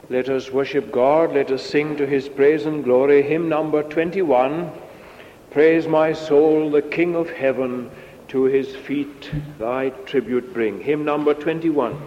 Let us worship God, let us sing to his praise and glory. Hymn number 21, Praise my soul, the King of heaven, to his feet thy tribute bring. Hymn number 21.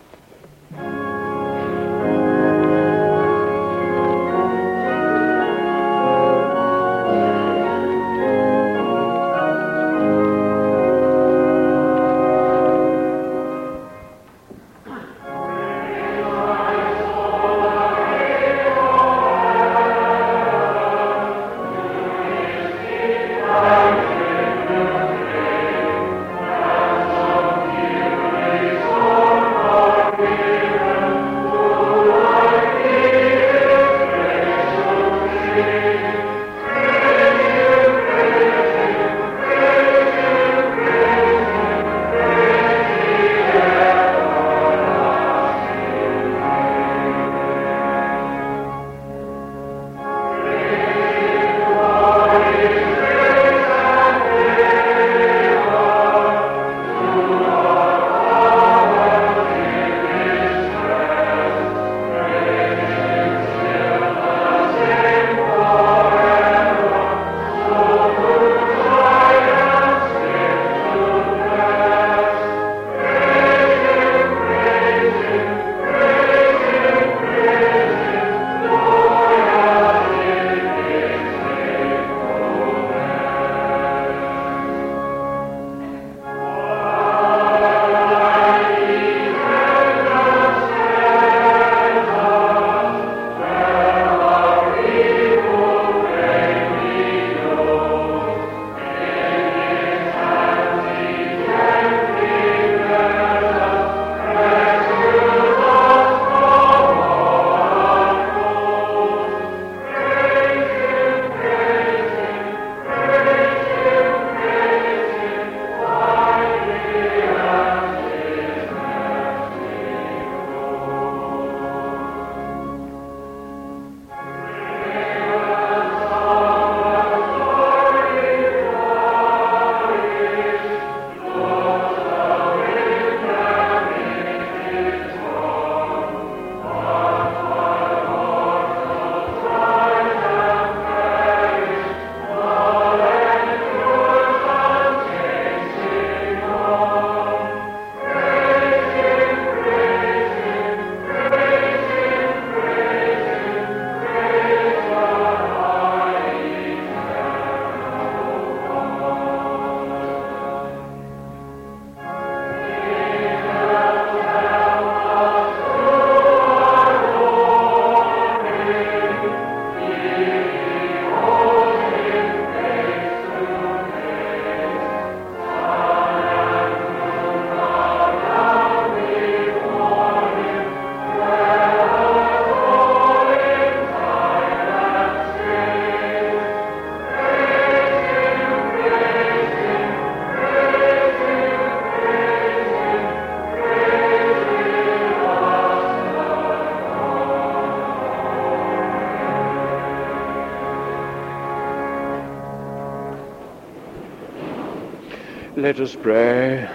Let us pray.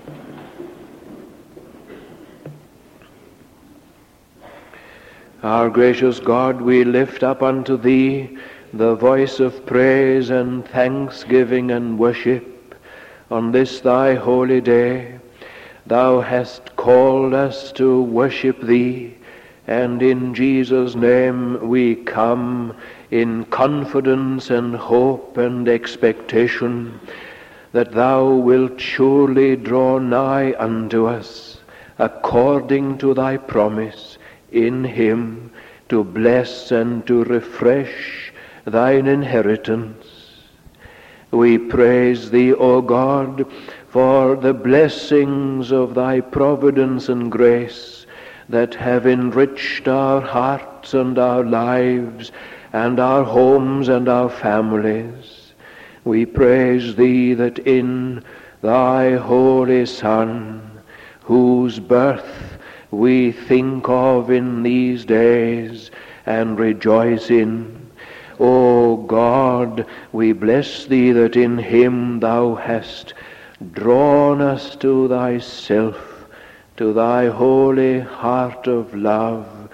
Our gracious God, we lift up unto thee the voice of praise and thanksgiving and worship on this thy holy day. Thou hast called us to worship thee, and in Jesus' name we come in confidence and hope and expectation that thou wilt surely draw nigh unto us according to thy promise in him to bless and to refresh thine inheritance. We praise thee, O God, for the blessings of thy providence and grace that have enriched our hearts and our lives and our homes and our families. We praise thee that in thy holy Son, whose birth we think of in these days and rejoice in, O God, we bless thee that in him thou hast drawn us to thyself, to thy holy heart of love,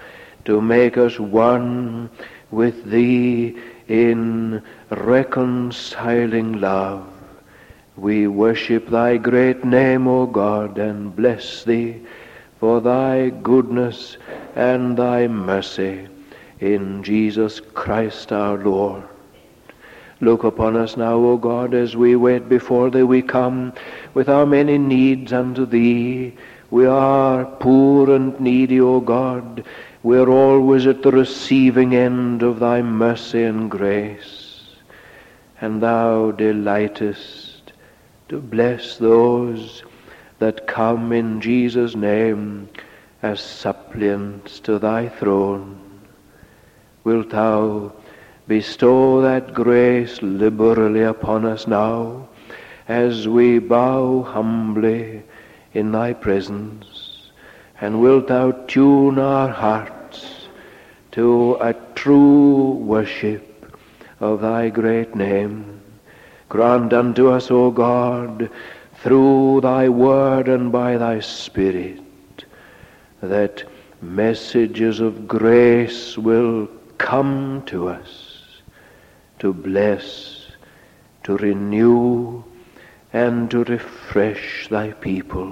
to make us one with thee in reconciling love. We worship thy great name, O God, and bless thee for thy goodness and thy mercy in Jesus Christ our Lord. Look upon us now, O God, as we wait before thee. We come with our many needs unto thee. We are poor and needy, O God. We are always at the receiving end of thy mercy and grace. And thou delightest to bless those that come in Jesus' name as suppliants to thy throne. Wilt thou bestow that grace liberally upon us now as we bow humbly in thy presence? And wilt thou tune our hearts to a true worship of thy great name? Grant unto us, O God, through thy word and by thy Spirit, that messages of grace will come to us to bless, to renew, and to refresh thy people.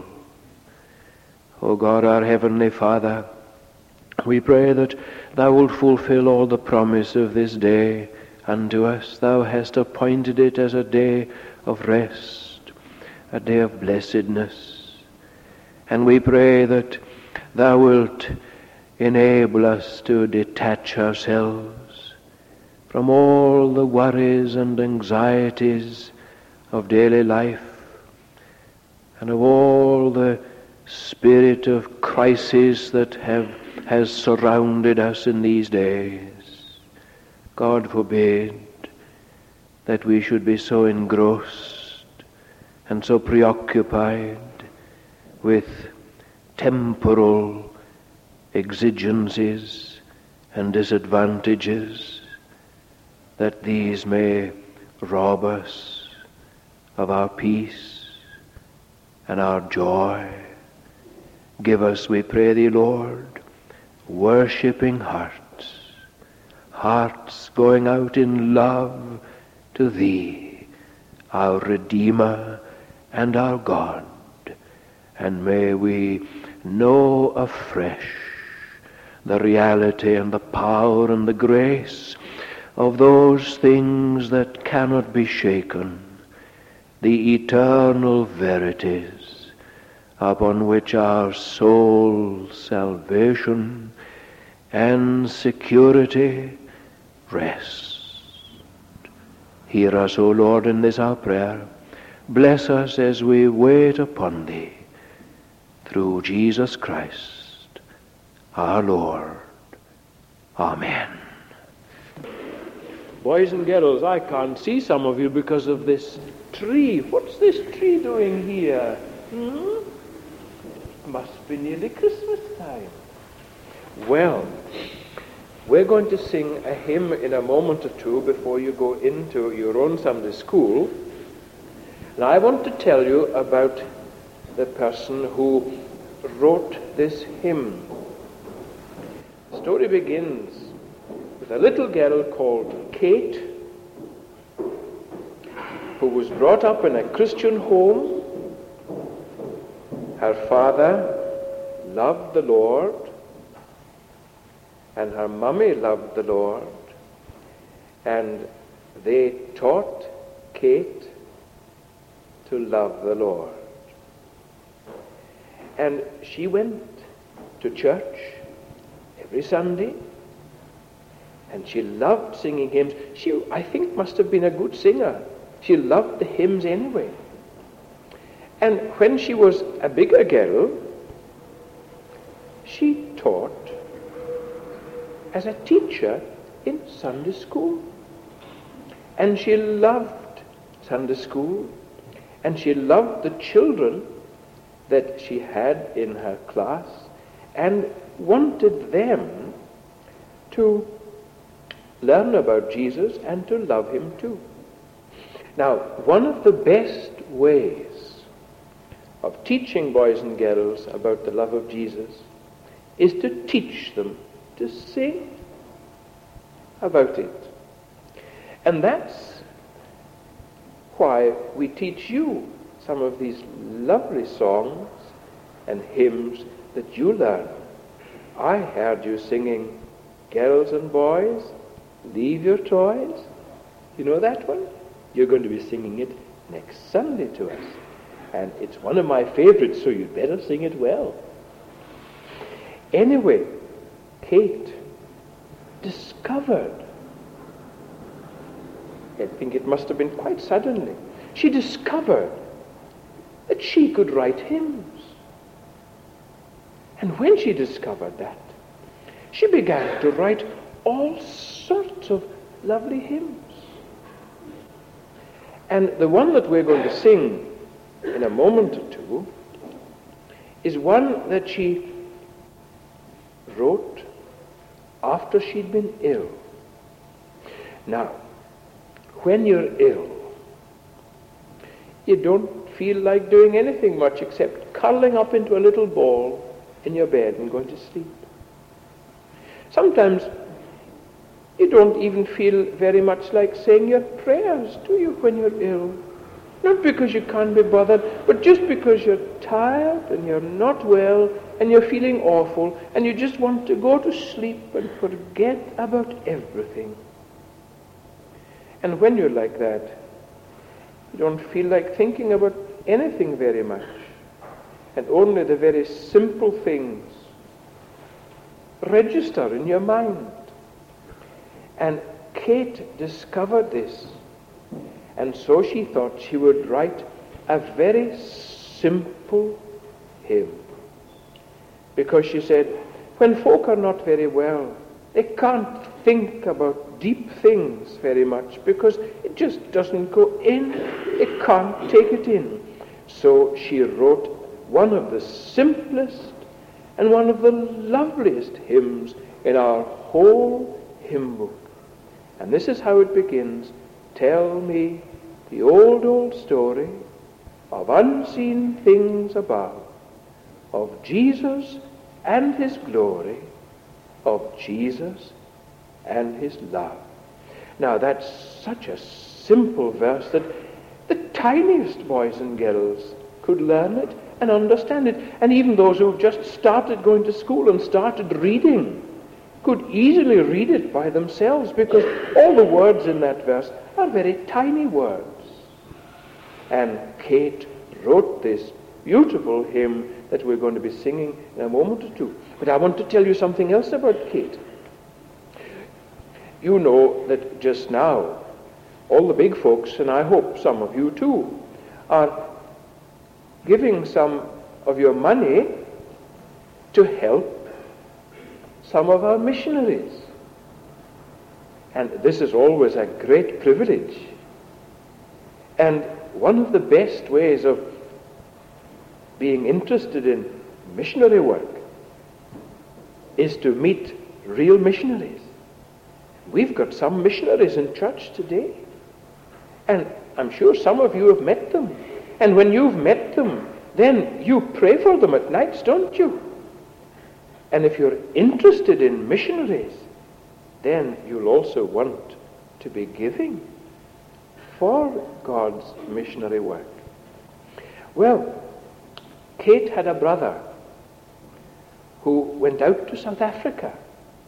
O God, our heavenly Father, we pray that thou wilt fulfill all the promise of this day unto us. Thou hast appointed it as a day of rest, a day of blessedness. And we pray that thou wilt enable us to detach ourselves from all the worries and anxieties of daily life and of all the spirit of crisis that has surrounded us in these days. God forbid that we should be so engrossed and so preoccupied with temporal exigencies and disadvantages that these may rob us of our peace and our joy. Give us, we pray thee, Lord, worshipping hearts, hearts going out in love to thee, our Redeemer and our God. And may we know afresh the reality and the power and the grace of those things that cannot be shaken, the eternal verities upon which our soul's salvation and security rests. Hear us, O Lord, in this our prayer. Bless us as we wait upon thee, through Jesus Christ, our Lord. Amen. Boys and girls, I can't see some of you because of this tree. What's this tree doing here? Must be nearly Christmas time. Well, we're going to sing a hymn in a moment or two before you go into your own Sunday school. And I want to tell you about the person who wrote this hymn. The story begins with a little girl called Kate, who was brought up in a Christian home. Her father loved the Lord, and her mummy loved the Lord, and they taught Kate to love the Lord. And she went to church every Sunday, and she loved singing hymns. She, I think, must have been a good singer. She loved the hymns anyway. And when she was a bigger girl, she taught as a teacher in Sunday school. And she loved Sunday school, and she loved the children that she had in her class, and wanted them to learn about Jesus and to love him too. Now, one of the best ways of teaching boys and girls about the love of Jesus is to teach them to sing about it. And that's why we teach you some of these lovely songs and hymns that you learn. I heard you singing, "Girls and boys, leave your toys." You know that one? You're going to be singing it next Sunday to us. And it's one of my favorites, so you'd better sing it well. Anyway, Kate discovered, I think it must have been quite suddenly, she discovered that she could write hymns. And when she discovered that, she began to write all sorts of lovely hymns. And the one that we're going to sing in a moment or two is one that she wrote after she'd been ill. Now, when you're ill, you don't feel like doing anything much except curling up into a little ball in your bed and going to sleep. Sometimes you don't even feel very much like saying your prayers, do you, when you're ill? Not because you can't be bothered, but just because you're tired and you're not well and you're feeling awful and you just want to go to sleep and forget about everything. And when you're like that, you don't feel like thinking about anything very much, and only the very simple things register in your mind. And Kate discovered this, and so she thought she would write a very simple hymn. Because she said, when folk are not very well, they can't think about deep things very much because it just doesn't go in. It can't take it in. So she wrote one of the simplest and one of the loveliest hymns in our whole hymn book. And this is how it begins. Tell me the old, old story of unseen things above, of Jesus and his glory, of Jesus and his love. Now that's such a simple verse that the tiniest boys and girls could learn it and understand it. And even those who just started going to school and started reading could easily read it by themselves, because all the words in that verse are very tiny words. And Kate wrote this beautiful hymn that we're going to be singing in a moment or two. But I want to tell you something else about Kate. You know that just now, all the big folks, and I hope some of you too, are giving some of your money to help some of our missionaries. And this is always a great privilege. And one of the best ways of being interested in missionary work is to meet real missionaries. We've got some missionaries in church today, and I'm sure some of you have met them. And when you've met them, then you pray for them at nights, don't you? And if you're interested in missionaries, then you'll also want to be giving for God's missionary work. Well, Kate had a brother who went out to South Africa,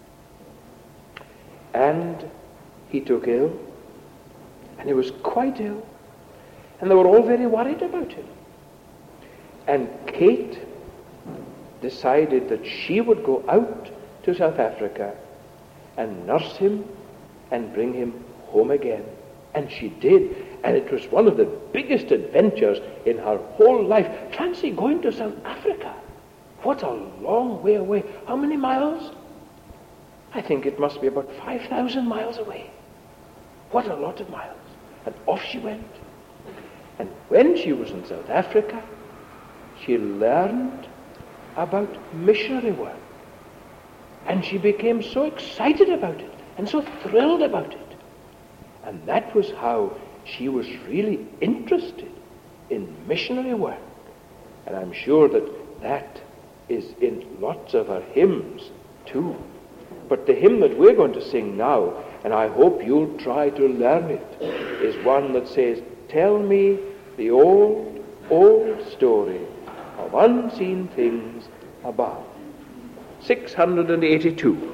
and he took ill, and he was quite ill, and they were all very worried about him. And Kate decided that she would go out to South Africa and nurse him and bring him home again. And she did, and it was one of the biggest adventures in her whole life. Fancy going to South Africa. What a long way away. How many miles? I think it must be about 5,000 miles away. What a lot of miles. And off she went. And when she was in South Africa, she learned about missionary work. And she became so excited about it and so thrilled about it. And that was how she was really interested in missionary work. And I'm sure that that is in lots of her hymns too. But the hymn that we're going to sing now, and I hope you'll try to learn it, is one that says, tell me the old, old story of unseen things above. 682.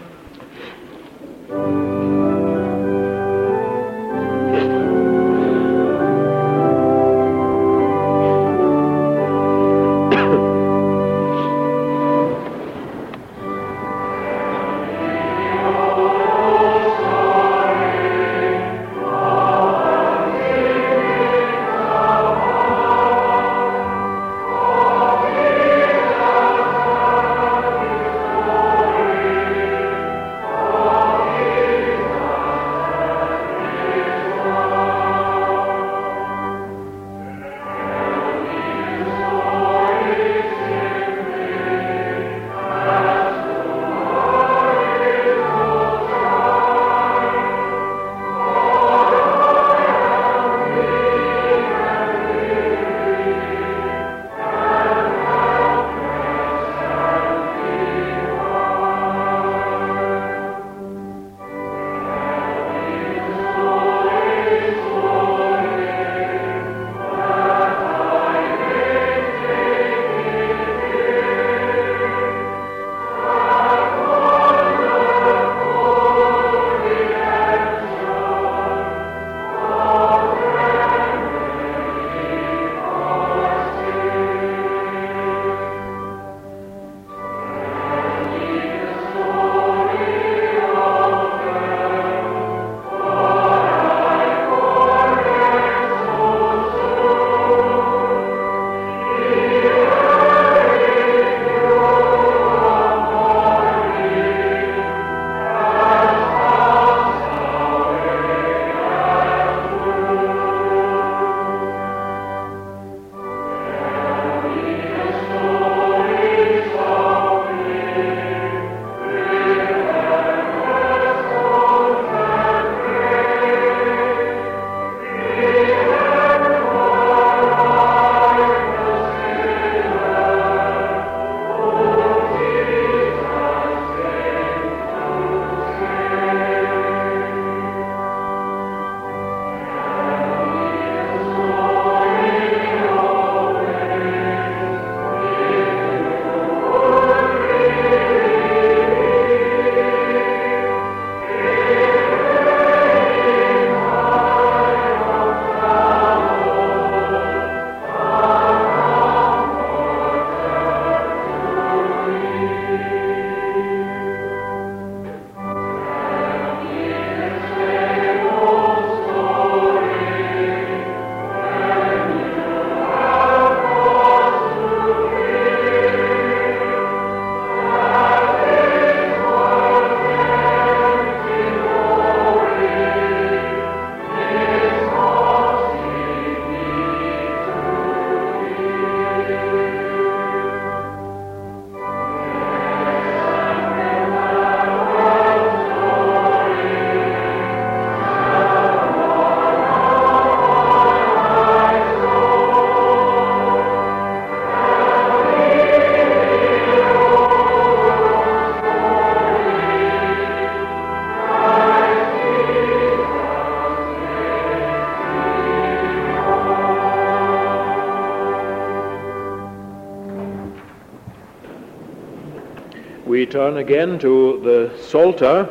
We turn again to the Psalter,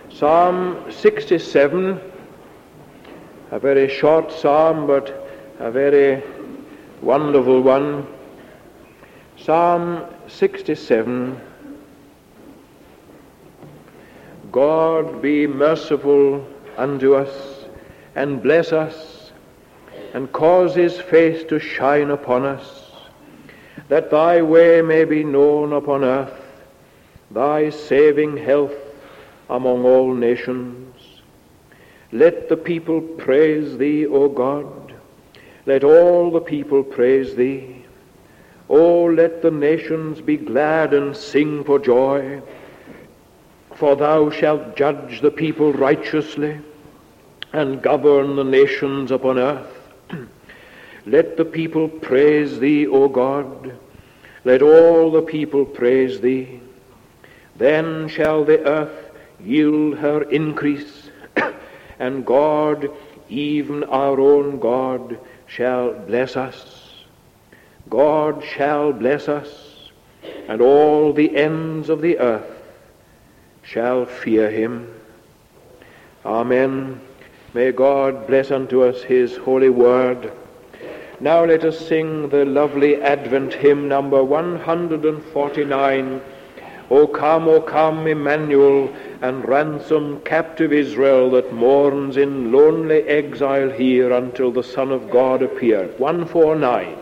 Psalm 67, a very short psalm but a very wonderful one. Psalm 67. God be merciful unto us, and bless us, and cause his face to shine upon us, that thy way may be known upon earth, thy saving health among all nations. Let the people praise thee, O God. Let all the people praise thee. O let the nations be glad and sing for joy, for thou shalt judge the people righteously and govern the nations upon earth. Let the people praise thee, O God. Let all the people praise thee. Then shall the earth yield her increase, and God, even our own God, shall bless us. God shall bless us, and all the ends of the earth shall fear him. Amen. May God bless unto us his holy word. Now let us sing the lovely Advent hymn, number 149, O come, Emmanuel, and ransom captive Israel that mourns in lonely exile here until the Son of God appear. 149.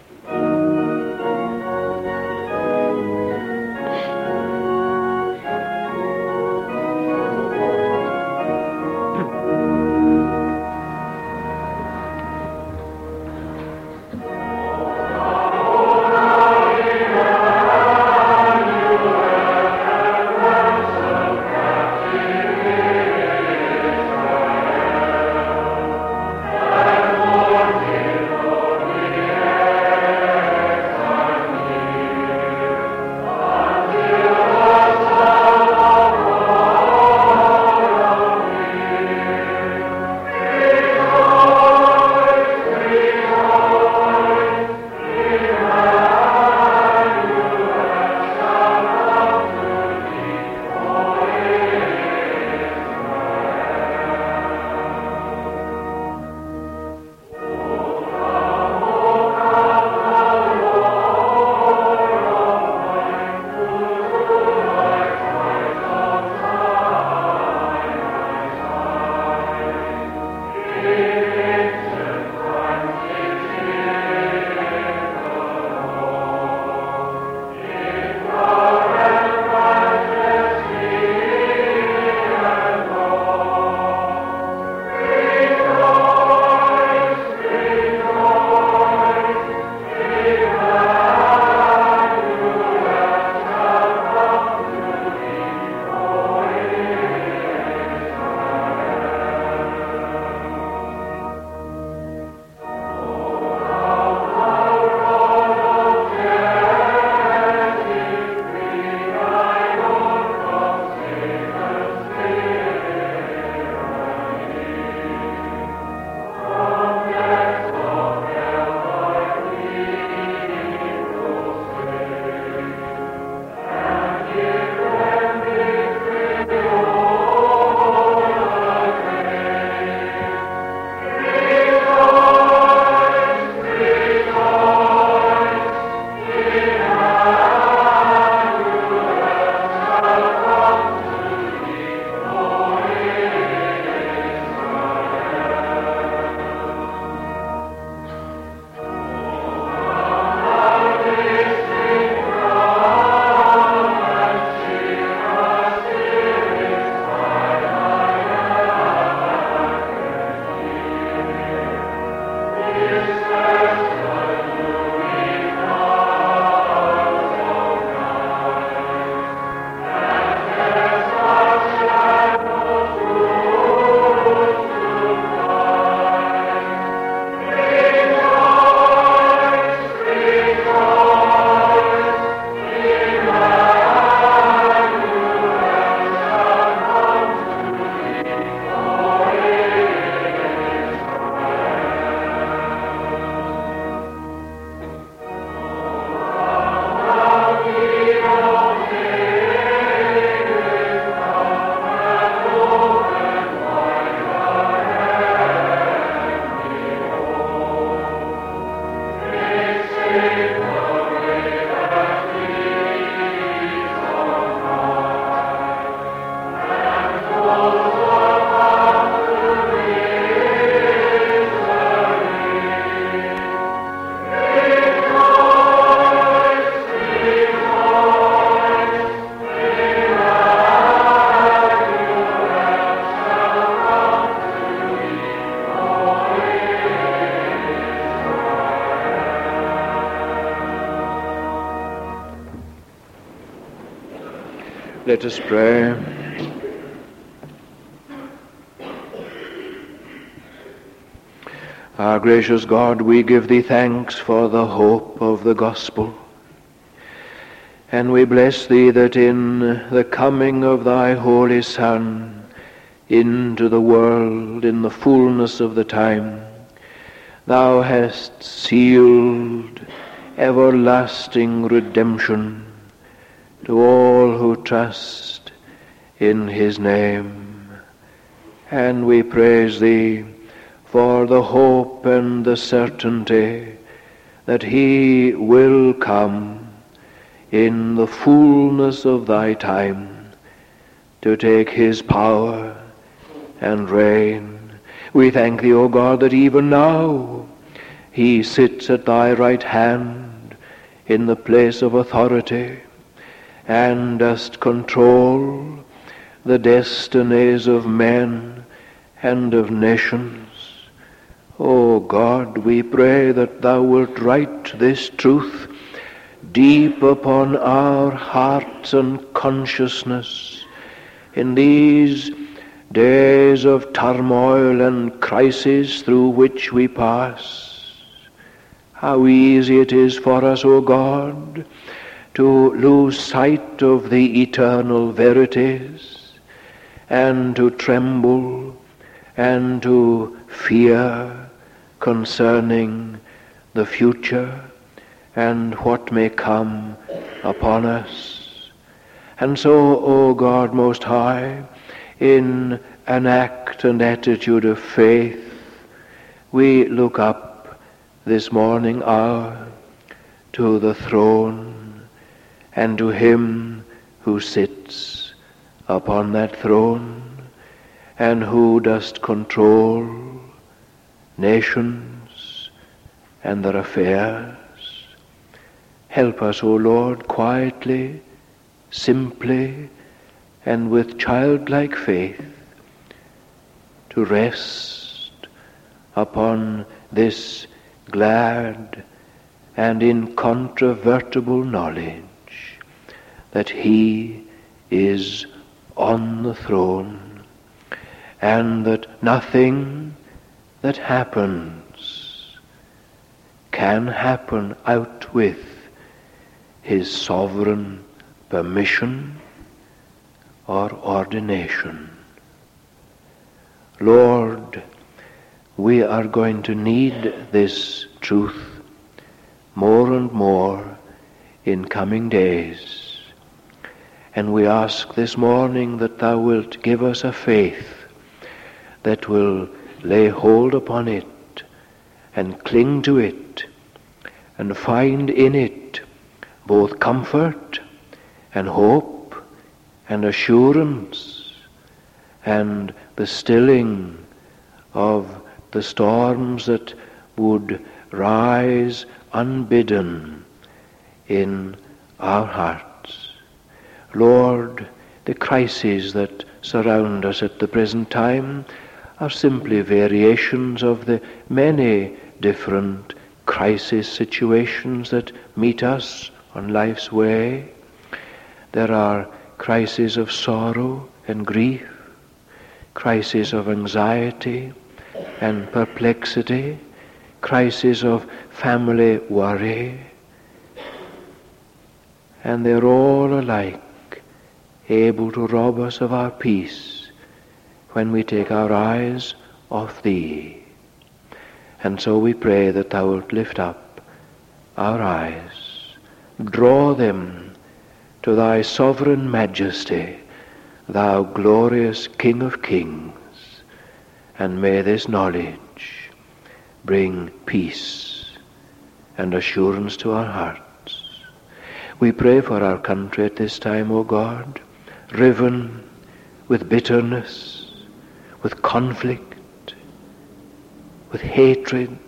Let us pray. Our gracious God, we give thee thanks for the hope of the gospel. And we bless thee that in the coming of thy Holy Son into the world in the fullness of the time, thou hast sealed everlasting redemption to all who trust in his name. And we praise thee for the hope and the certainty that he will come in the fullness of thy time to take his power and reign. We thank thee, O God, that even now he sits at thy right hand in the place of authority and dost control the destinies of men and of nations. O God, we pray that thou wilt write this truth deep upon our hearts and consciousness in these days of turmoil and crisis through which we pass. How easy it is for us, O God, to lose sight of the eternal verities and to tremble and to fear concerning the future and what may come upon us. And so, O God Most High, in an act and attitude of faith, we look up this morning hour to the throne and to him who sits upon that throne and who dost control nations and their affairs. Help us, O Lord, quietly, simply, and with childlike faith to rest upon this glad and incontrovertible knowledge that he is on the throne and that nothing that happens can happen out with his sovereign permission or ordination. Lord, we are going to need this truth more and more in coming days. And we ask this morning that thou wilt give us a faith that will lay hold upon it and cling to it and find in it both comfort and hope and assurance and the stilling of the storms that would rise unbidden in our hearts. Lord, the crises that surround us at the present time are simply variations of the many different crisis situations that meet us on life's way. There are crises of sorrow and grief, crises of anxiety and perplexity, crises of family worry, and they're all alike able to rob us of our peace when we take our eyes off thee. And so we pray that thou wilt lift up our eyes, draw them to thy sovereign majesty, thou glorious King of kings, and may this knowledge bring peace and assurance to our hearts. We pray for our country at this time, O God, riven with bitterness, with conflict, with hatred,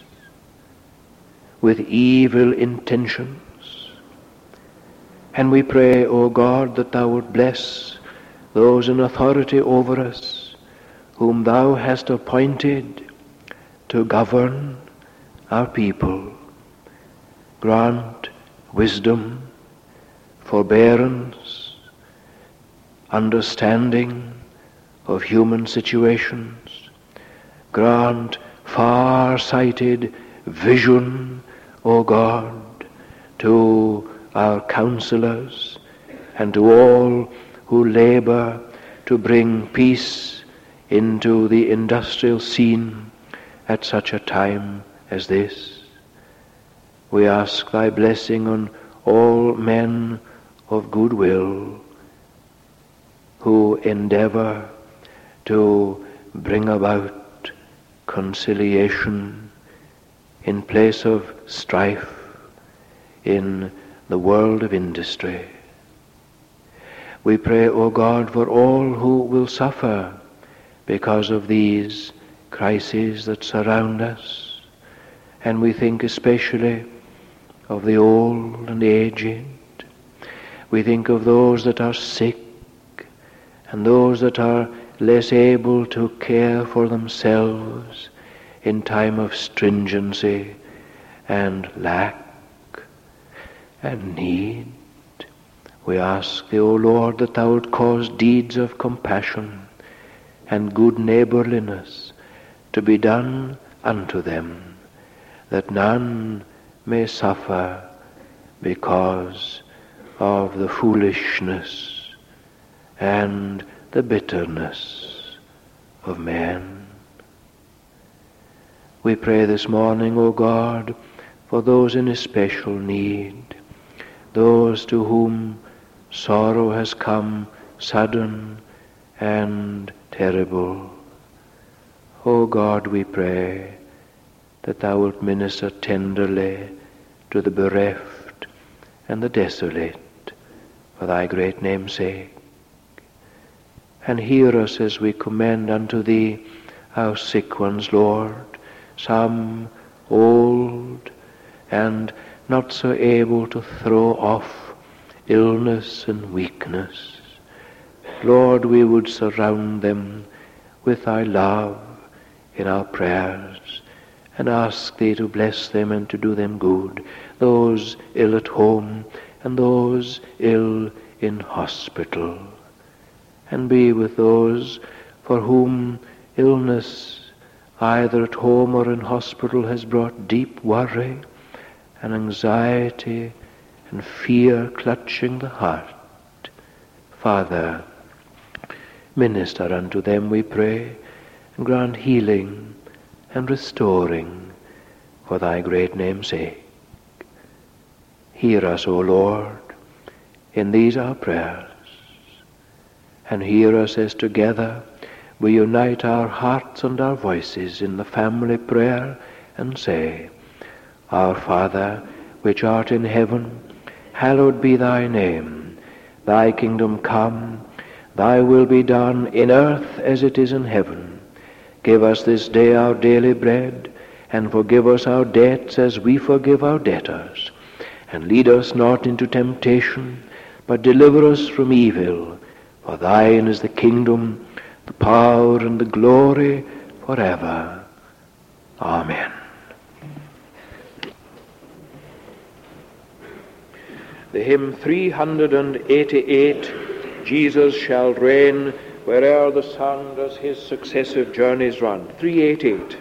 with evil intentions. And we pray, O God, that thou would bless those in authority over us, whom thou hast appointed to govern our people. Grant wisdom, forbearance, understanding of human situations. Grant far-sighted vision, O God, to our counselors, and to all who labor to bring peace into the industrial scene at such a time as this. We ask thy blessing on all men of good will who endeavor to bring about conciliation in place of strife in the world of industry. We pray, O God, for all who will suffer because of these crises that surround us, and we think especially of the old and aged. We think of those that are sick and those that are less able to care for themselves in time of stringency and lack and need. We ask thee, O Lord, that thou wilt cause deeds of compassion and good neighborliness to be done unto them, that none may suffer because of the foolishness and the bitterness of men. We pray this morning, O God, for those in especial need, those to whom sorrow has come sudden and terrible. O God, we pray that thou wilt minister tenderly to the bereft and the desolate for thy great name's sake. And hear us as we commend unto thee our sick ones, Lord, some old and not so able to throw off illness and weakness. Lord, we would surround them with thy love in our prayers and ask thee to bless them and to do them good, those ill at home and those ill in hospital. And be with those for whom illness, either at home or in hospital, has brought deep worry and anxiety and fear clutching the heart. Father, minister unto them, we pray, and grant healing and restoring for thy great name's sake. Hear us, O Lord, in these our prayers, and hear us as together we unite our hearts and our voices in the family prayer and say, Our Father, which art in heaven, hallowed be thy name. Thy kingdom come, thy will be done in earth as it is in heaven. Give us this day our daily bread, and forgive us our debts as we forgive our debtors. And lead us not into temptation, but deliver us from evil. For thine is the kingdom, the power, and the glory forever. Amen. The hymn 388, Jesus shall reign where'er the sun does his successive journeys run. 388.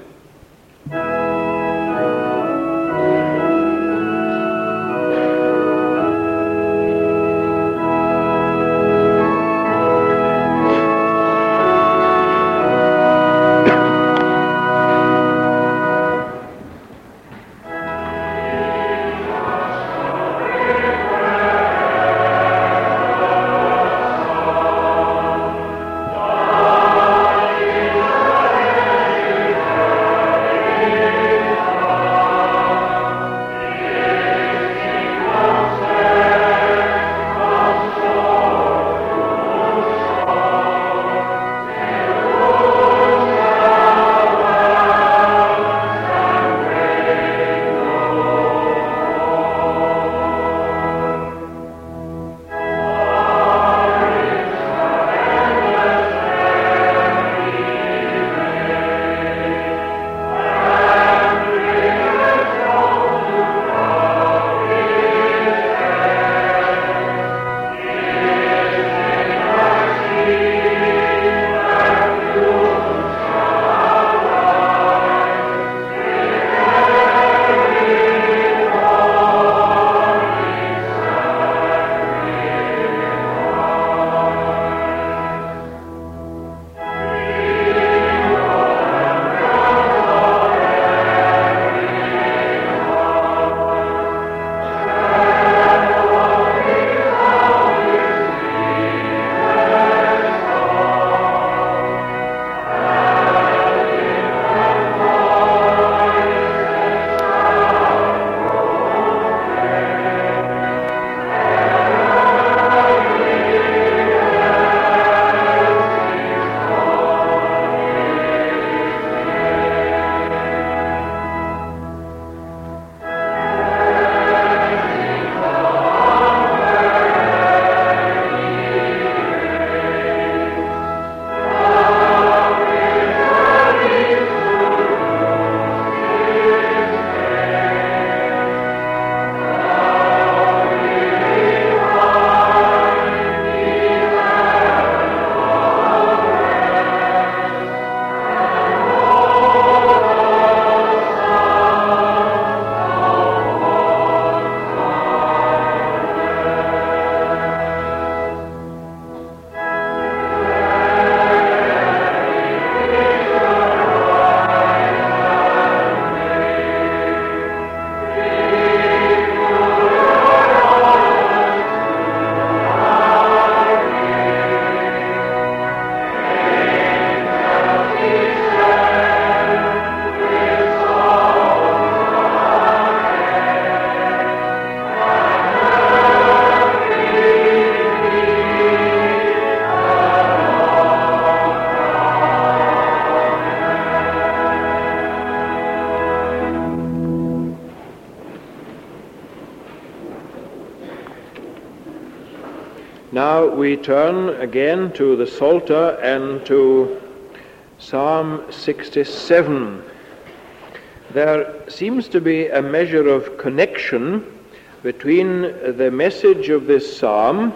now we turn again to the Psalter and to Psalm 67. There seems to be a measure of connection between the message of this psalm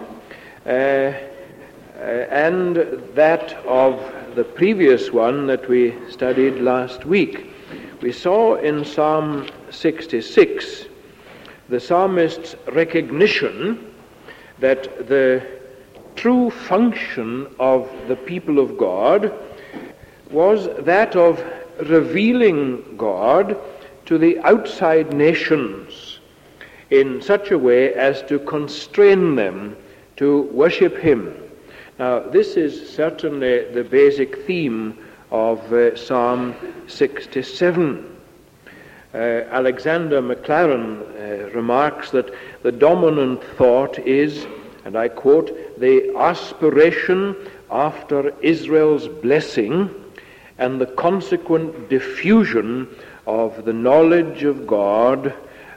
and that of the previous one that we studied last week. We saw in Psalm 66 the psalmist's recognition that the true function of the people of God was that of revealing God to the outside nations in such a way as to constrain them to worship him. Now, this is certainly the basic theme of Psalm 67. Alexander Maclaren remarks that the dominant thought is, and I quote, the aspiration after Israel's blessing and the consequent diffusion of the knowledge of God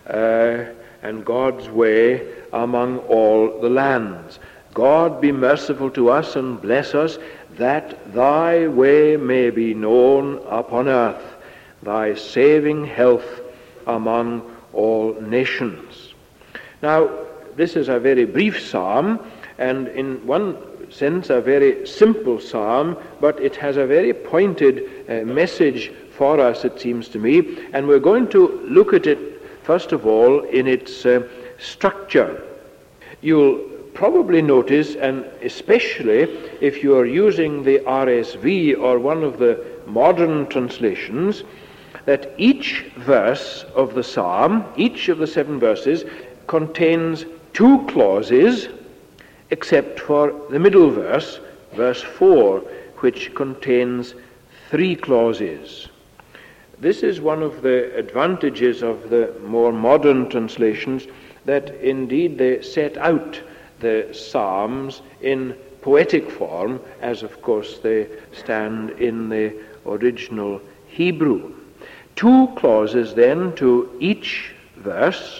and God's way among all the lands. God, be merciful to us and bless us, that thy way may be known upon earth, thy saving health among all nations. Now, this is a very brief psalm, and in one sense a very simple psalm, but it has a very pointed message for us, it seems to me, and we're going to look at it first of all in its structure. You'll probably notice, and especially if you are using the RSV or one of the modern translations, that each verse of the psalm, each of the 7 verses, contains 2 clauses, except for the middle verse, verse 4, which contains 3 clauses. This is one of the advantages of the more modern translations, that indeed they set out the psalms in poetic form, as of course they stand in the original Hebrew. 2 clauses then to each verse,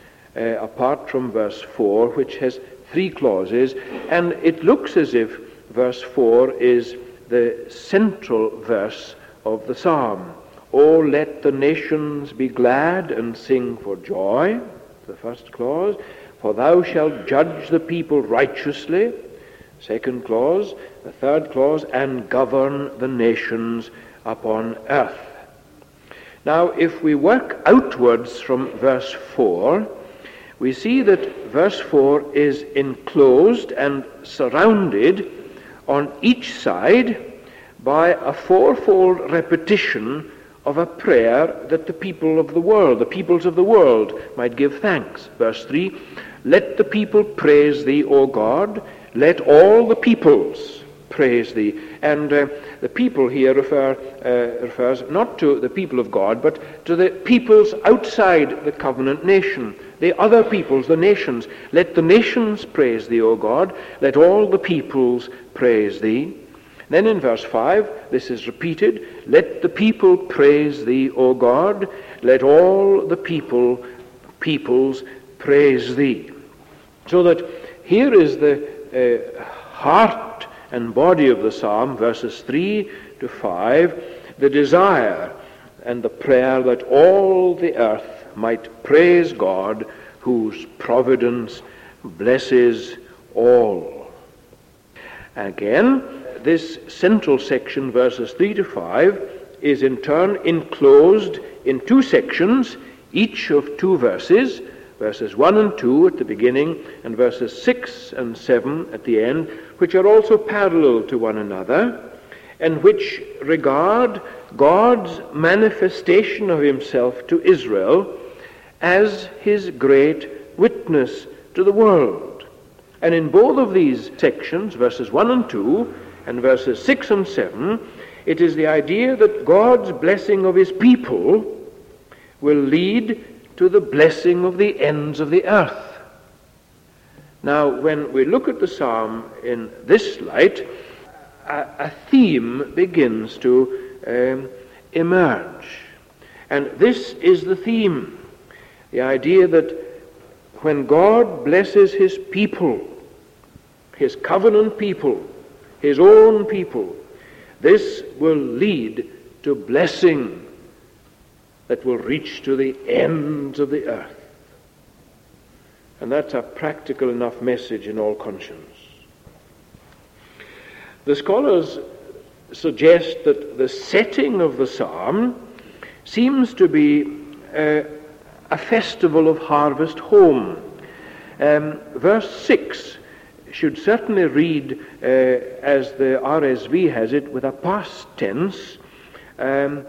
apart from verse 4, which has 3 clauses, and it looks as if verse 4 is the central verse of the psalm. Oh, let the nations be glad and sing for joy, the first clause. For thou shalt judge the people righteously, second clause. The third clause, and govern the nations upon earth. Now, if we work outwards from verse 4, we see that verse 4 is enclosed and surrounded on each side by a 4-fold repetition of a prayer that the people of the world, the peoples of the world, might give thanks. Verse 3, let the people praise thee, O God, let all the peoples praise thee. And the people here refers not to the people of God, but to the peoples outside the covenant nation, the other peoples, the nations. Let the nations praise thee, O God, let all the peoples praise thee. Then in verse 5, this is repeated, let the people praise thee, O God, let all the peoples praise thee. So that here is the heart and body of the psalm, verses 3 to 5, the desire and the prayer that all the earth might praise God, whose providence blesses all. Again, this central section, verses 3 to 5, is in turn enclosed in 2 sections, each of 2 verses, verses 1 and 2 at the beginning, and verses 6 and 7 at the end, which are also parallel to one another, and which regard God's manifestation of himself to Israel as his great witness to the world. And in both of these sections, verses 1 and 2, and verses 6 and 7, it is the idea that God's blessing of his people will lead to the blessing of the ends of the earth. Now, when we look at the psalm in this light, a theme begins to emerge. And this is the theme, the idea that when God blesses his people, his covenant people, his own people, this will lead to blessing that will reach to the ends of the earth. And that's a practical enough message in all conscience. The scholars suggest that the setting of the psalm seems to be a festival of harvest home. Verse 6 should certainly read, as the RSV has it, with a past tense. Then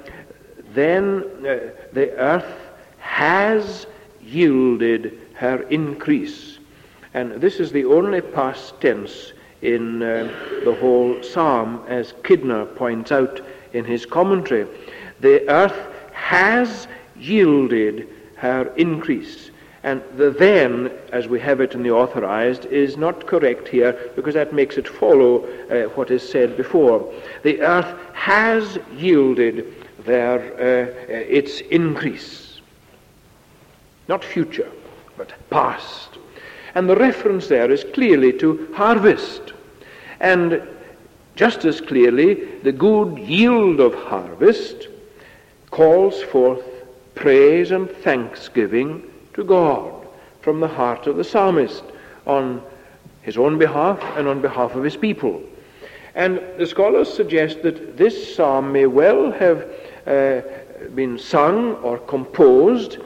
the earth has yielded her increase. And this is the only past tense in the whole psalm, as Kidner points out in his commentary. The earth has yielded her increase. And the then, as we have it in the Authorized, is not correct here, because that makes it follow what is said before. The earth has yielded its increase. Not future, but past. And the reference there is clearly to harvest. And just as clearly, the good yield of harvest calls forth praise and thanksgiving to God from the heart of the psalmist on his own behalf and on behalf of his people. And the scholars suggest that this psalm may well have been sung or composed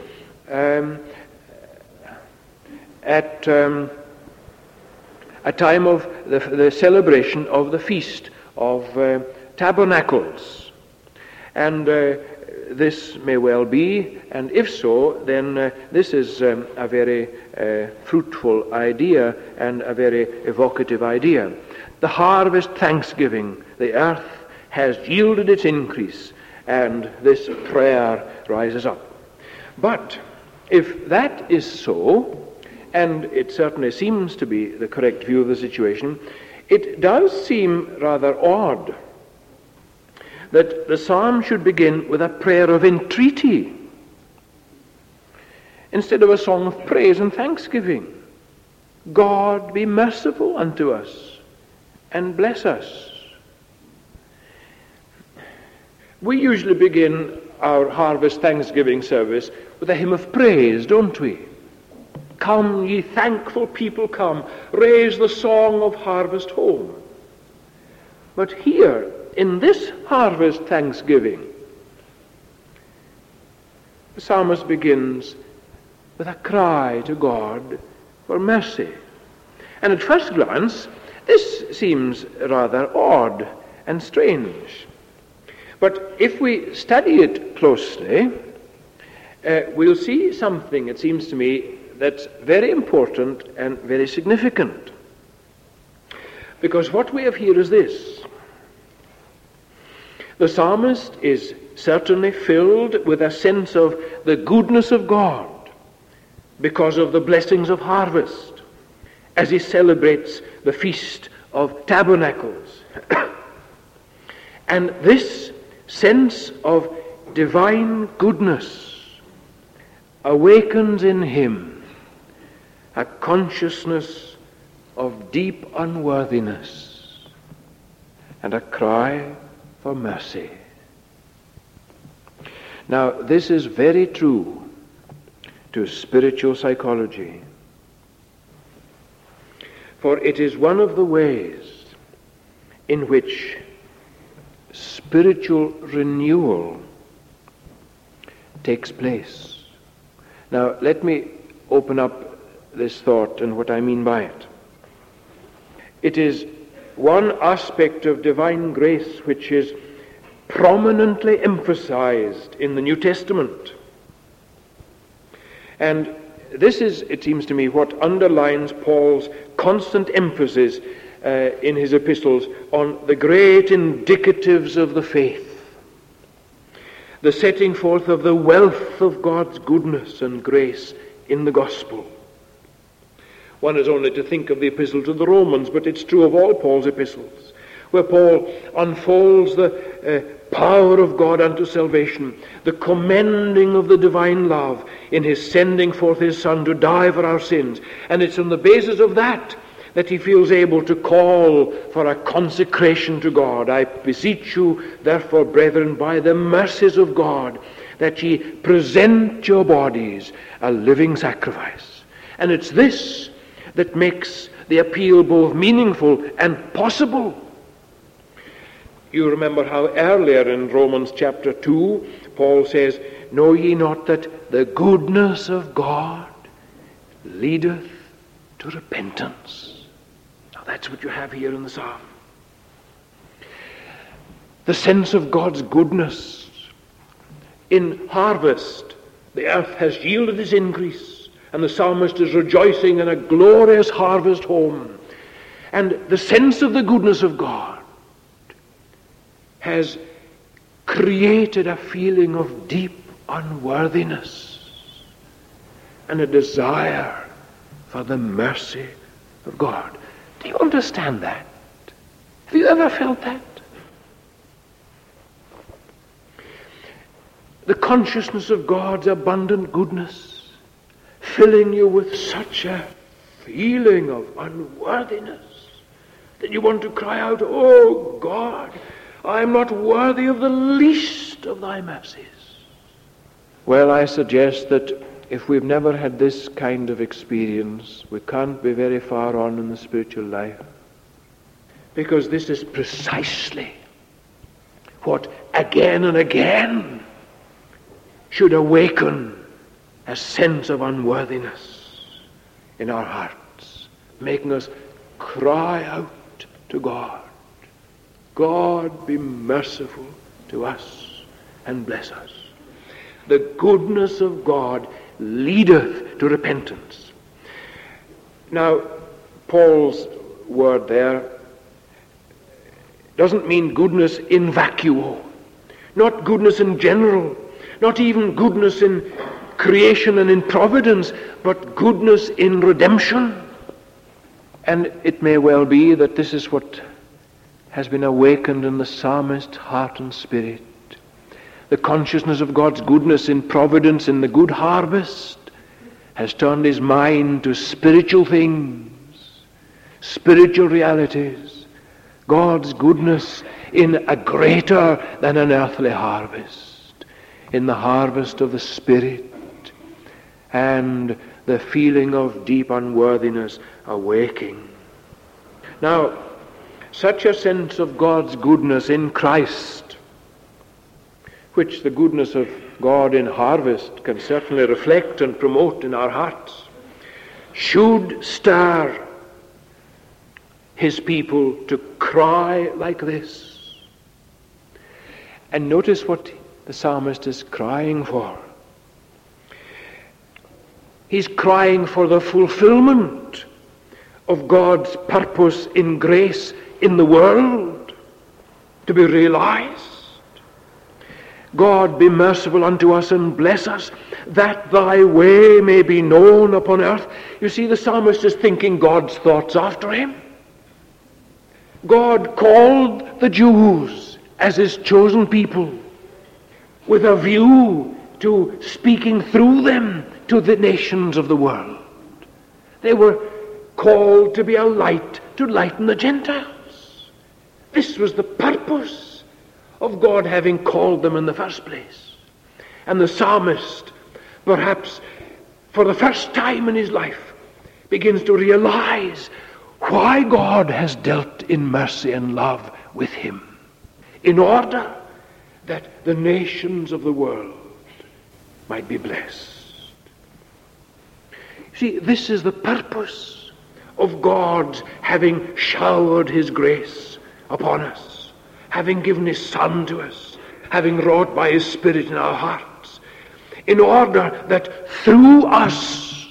at a time of the celebration of the Feast of Tabernacles. And this may well be, and if so, then this is a very fruitful idea and a very evocative idea. The harvest thanksgiving, the earth has yielded its increase, and this prayer rises up. But if that is so, and it certainly seems to be the correct view of the situation, it does seem rather odd that the psalm should begin with a prayer of entreaty instead of a song of praise and thanksgiving. God, be merciful unto us and bless us. We usually begin our harvest thanksgiving service with a hymn of praise, don't we? Come, ye thankful people, come, raise the song of harvest home. But here, in this harvest thanksgiving, the psalmist begins with a cry to God for mercy. And at first glance, this seems rather odd and strange. But if we study it closely, we'll see something, it seems to me, that's very important and very significant. Because what we have here is this. The psalmist is certainly filled with a sense of the goodness of God because of the blessings of harvest as he celebrates the Feast of Tabernacles. And this sense of divine goodness awakens in him a consciousness of deep unworthiness and a cry for mercy. Now, this is very true to spiritual psychology, for it is one of the ways in which spiritual renewal takes place. Now, let me open up this thought and what I mean by it. It is one aspect of divine grace which is prominently emphasized in the New Testament. And this is, it seems to me, what underlines Paul's constant emphasis in his epistles on the great indicatives of the faith, the setting forth of the wealth of God's goodness and grace in the gospel. One is only to think of the epistle to the Romans, but it's true of all Paul's epistles, where Paul unfolds the power of God unto salvation, the commending of the divine love in his sending forth his Son to die for our sins. And it's on the basis of that that he feels able to call for a consecration to God. I beseech you, therefore, brethren, by the mercies of God, that ye present your bodies a living sacrifice. And it's this that makes the appeal both meaningful and possible. You remember how earlier in Romans chapter 2, Paul says, know ye not that the goodness of God leadeth to repentance? Now that's what you have here in the psalm. The sense of God's goodness. In harvest, the earth has yielded its increase, and the psalmist is rejoicing in a glorious harvest home. And the sense of the goodness of God has created a feeling of deep unworthiness and a desire for the mercy of God. Do you understand that? Have you ever felt that? The consciousness of God's abundant goodness filling you with such a feeling of unworthiness that you want to cry out, oh God, I am not worthy of the least of thy mercies. Well, I suggest that if we've never had this kind of experience, we can't be very far on in the spiritual life. Because this is precisely what again and again should awaken a sense of unworthiness in our hearts, making us cry out to God. God, be merciful to us and bless us. The goodness of God leadeth to repentance. Now, Paul's word there doesn't mean goodness in vacuo, not goodness in general, not even goodness in creation and in providence, but goodness in redemption. And it may well be that this is what has been awakened in the psalmist's heart and spirit. The consciousness of God's goodness in providence in the good harvest has turned his mind to spiritual things, spiritual realities, God's goodness in a greater than an earthly harvest, in the harvest of the Spirit, and the feeling of deep unworthiness awaking. Now, such a sense of God's goodness in Christ, which the goodness of God in harvest can certainly reflect and promote in our hearts, should stir his people to cry like this. And notice what the psalmist is crying for. He's crying for the fulfillment of God's purpose in grace in the world to be realized. God, be merciful unto us and bless us, that thy way may be known upon earth. You see, the psalmist is thinking God's thoughts after him. God called the Jews as his chosen people with a view to speaking through them to the nations of the world. They were called to be a light to lighten the Gentiles. This was the purpose of God having called them in the first place. And the psalmist, perhaps for the first time in his life, begins to realize why God has dealt in mercy and love with him, in order that the nations of the world might be blessed. See, this is the purpose of God's having showered his grace upon us, having given his Son to us, having wrought by his Spirit in our hearts, in order that through us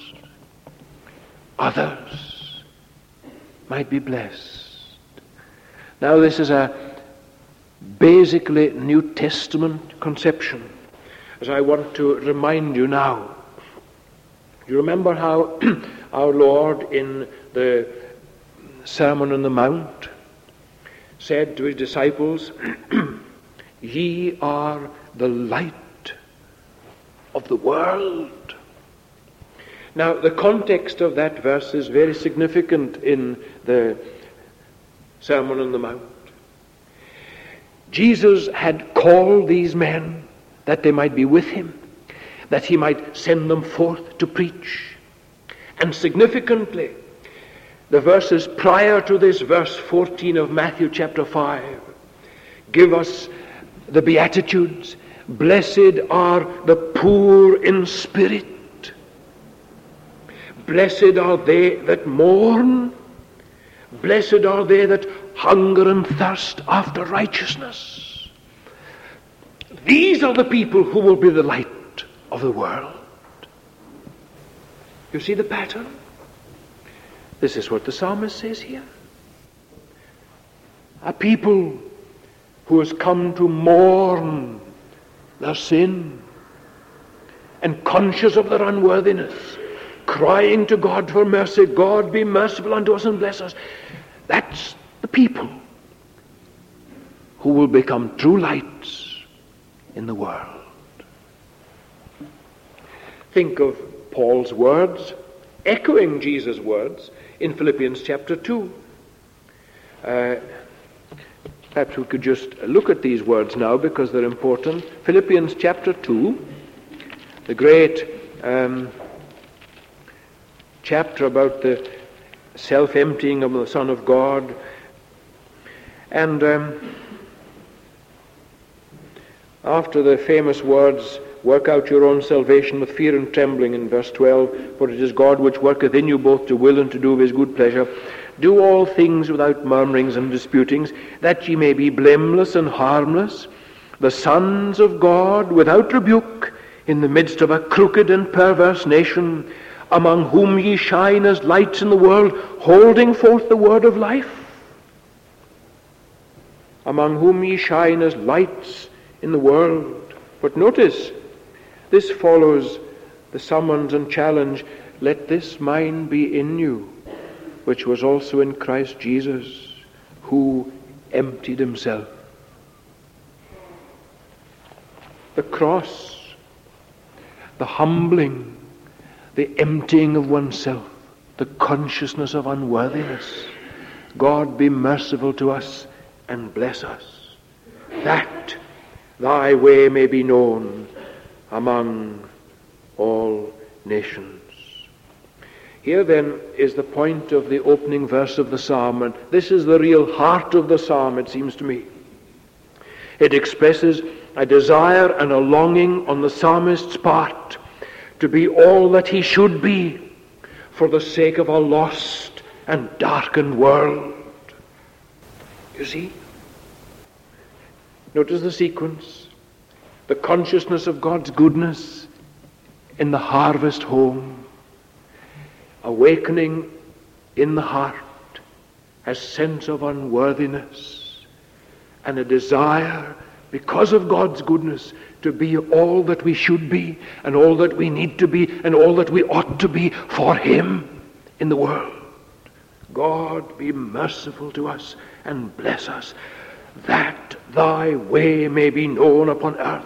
others might be blessed. Now, this is a basically New Testament conception, as I want to remind you now. You remember how our Lord in the Sermon on the Mount said to his disciples, ye are the light of the world. Now, the context of that verse is very significant in the Sermon on the Mount. Jesus had called these men that they might be with him, that he might send them forth to preach. And significantly, the verses prior to this, verse 14 of Matthew chapter 5, give us the Beatitudes. Blessed are the poor in spirit. Blessed are they that mourn. Blessed are they that hunger and thirst after righteousness. These are the people who will be the light of the world. You see the pattern? This is what the psalmist says here. A people who has come to mourn their sin and conscious of their unworthiness, crying to God for mercy. God, be merciful unto us and bless us. That's the people who will become true lights in the world. Think of Paul's words, echoing Jesus' words in Philippians chapter 2. Perhaps we could just look at these words now because they're important. Philippians chapter 2, the great chapter about the self-emptying of the Son of God. And after the famous words, work out your own salvation with fear and trembling, in verse 12, for it is God which worketh in you both to will and to do of his good pleasure. Do all things without murmurings and disputings, that ye may be blameless and harmless, the sons of God without rebuke, in the midst of a crooked and perverse nation, among whom ye shine as lights in the world, holding forth the word of life. Among whom ye shine as lights in the world. But notice, this follows the summons and challenge, let this mind be in you, which was also in Christ Jesus, who emptied himself. The cross, the humbling, the emptying of oneself, the consciousness of unworthiness. God be merciful to us and bless us, that thy way may be known among all nations. Here then is the point of the opening verse of the psalm, and this is the real heart of the psalm, it seems to me. It expresses a desire and a longing on the psalmist's part to be all that he should be for the sake of a lost and darkened world. You see? Notice the sequence. The consciousness of God's goodness in the harvest home, awakening in the heart a sense of unworthiness and a desire, because of God's goodness, to be all that we should be and all that we need to be and all that we ought to be for him in the world. God be merciful to us and bless us, that thy way may be known upon earth.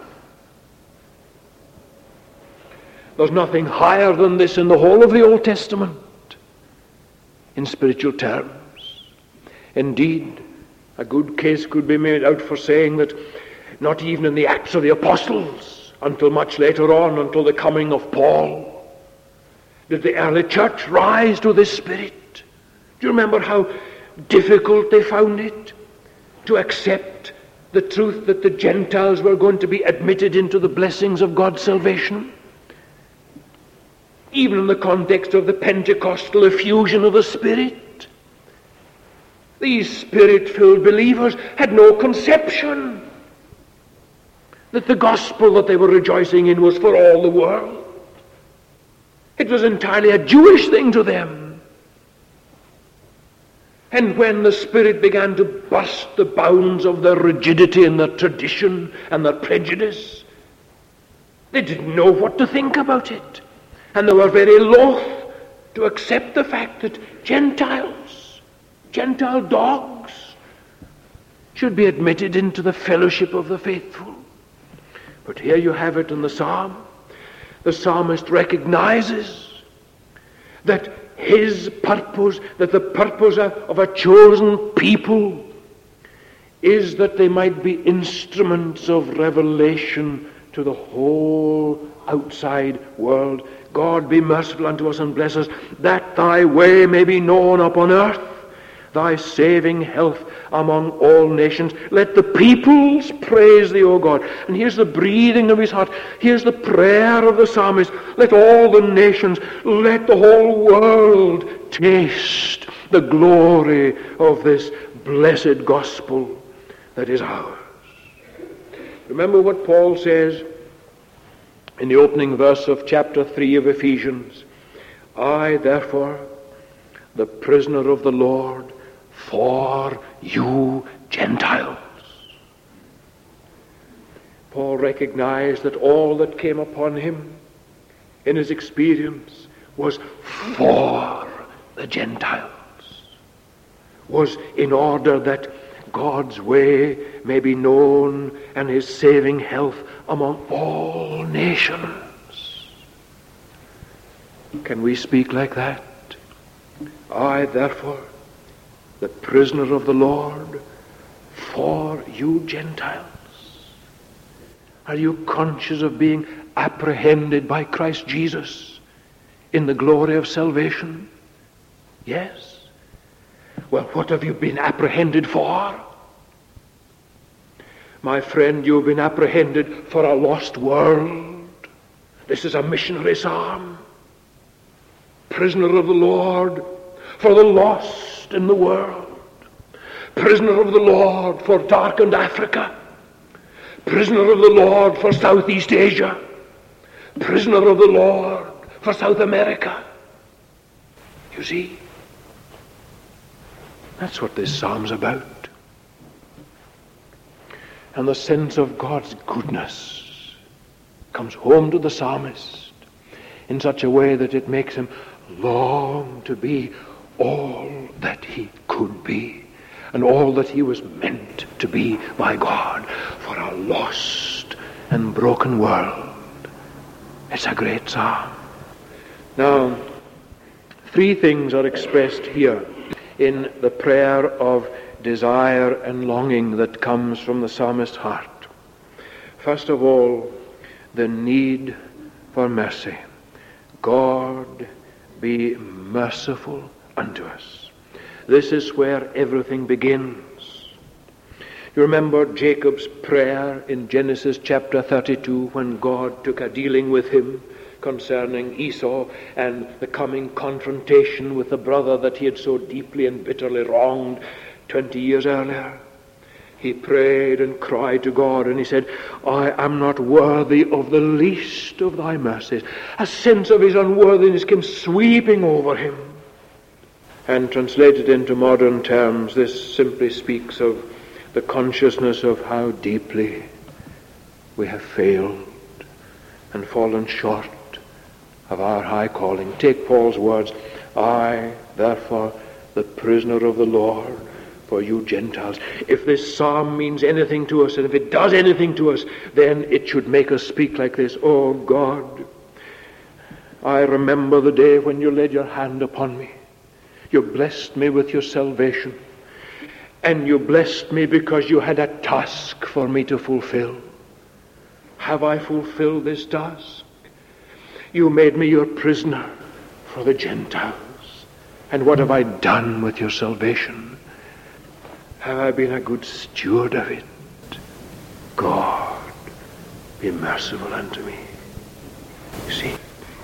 There's nothing higher than this in the whole of the Old Testament in spiritual terms. Indeed, a good case could be made out for saying that not even in the Acts of the Apostles, until much later on, until the coming of Paul, did the early church rise to this spirit. Do you remember how difficult they found it to accept the truth that the Gentiles were going to be admitted into the blessings of God's salvation? Even in the context of the Pentecostal effusion of the Spirit, these Spirit-filled believers had no conception that the gospel that they were rejoicing in was for all the world. It was entirely a Jewish thing to them. And when the Spirit began to burst the bounds of their rigidity and their tradition and their prejudice, they didn't know what to think about it. And they were very loath to accept the fact that Gentiles, Gentile dogs, should be admitted into the fellowship of the faithful. But here you have it in the psalm. The psalmist recognizes that his purpose, that the purpose of a chosen people is that they might be instruments of revelation to the whole outside world. God, be merciful unto us and bless us, that thy way may be known upon earth, thy saving health among all nations. Let the peoples praise thee, O God. And here's the breathing of his heart. Here's the prayer of the psalmist. Let all the nations, let the whole world taste the glory of this blessed gospel that is ours. Remember what Paul says in the opening verse of chapter 3 of Ephesians. I, therefore, the prisoner of the Lord, for you Gentiles. Paul recognized that all that came upon him in his experience was for the Gentiles, was in order that God's way may be known and his saving health among all nations. Can we speak like that? I, therefore, the prisoner of the Lord, for you Gentiles. Are you conscious of being apprehended by Christ Jesus in the glory of salvation? Yes. Well, what have you been apprehended for? My friend, you've been apprehended for a lost world. This is a missionary psalm. Prisoner of the Lord for the lost in the world. Prisoner of the Lord for darkened Africa. Prisoner of the Lord for Southeast Asia. Prisoner of the Lord for South America. You see? That's what this psalm's about. And the sense of God's goodness comes home to the psalmist in such a way that it makes him long to be all that he could be and all that he was meant to be by God for a lost and broken world. It's a great psalm. Now, three things are expressed here in the prayer of desire and longing that comes from the psalmist's heart. First of all, the need for mercy. God, be merciful unto us. This is where everything begins. You remember Jacob's prayer in Genesis chapter 32 when God took a dealing with him concerning Esau and the coming confrontation with the brother that he had so deeply and bitterly wronged 20 years earlier. He prayed and cried to God and he said, I am not worthy of the least of thy mercies. A sense of his unworthiness came sweeping over him. And translated into modern terms, this simply speaks of the consciousness of how deeply we have failed and fallen short of our high calling. Take Paul's words, I, therefore, the prisoner of the Lord, for you Gentiles. If this psalm means anything to us, and if it does anything to us, then it should make us speak like this. Oh God, I remember the day when you laid your hand upon me. You blessed me with your salvation. And you blessed me because you had a task for me to fulfill. Have I fulfilled this task? You made me your prisoner for the Gentiles. And what have I done with your salvation? Have I been a good steward of it? God, be merciful unto me. You see?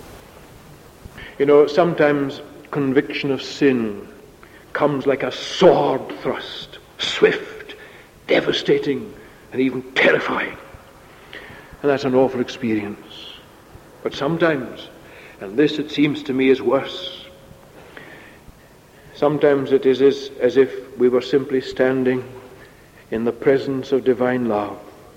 You know, sometimes conviction of sin comes like a sword thrust, swift, devastating, and even terrifying. And that's an awful experience. But sometimes, and this it seems to me is worse, sometimes it is as if we were simply standing in the presence of divine love.